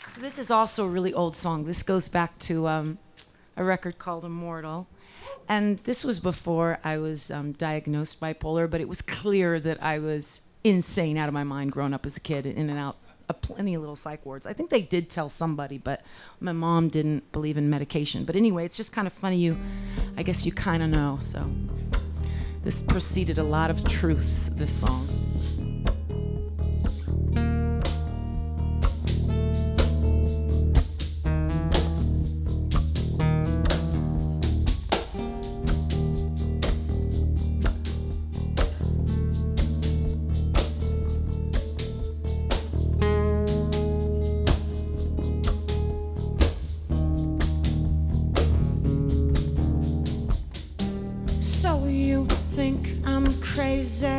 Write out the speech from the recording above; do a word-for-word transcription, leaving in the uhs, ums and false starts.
So this is also a really old song. This goes back to um, a record called Immortal. And this was before I was um, diagnosed bipolar, but it was clear that I was insane out of my mind growing up as a kid, in and out of plenty of little psych wards. I think they did tell somebody, but my mom didn't believe in medication. But anyway, it's just kind of funny. You, I guess you kind of know. So this preceded a lot of truths, this song. So you think I'm crazy?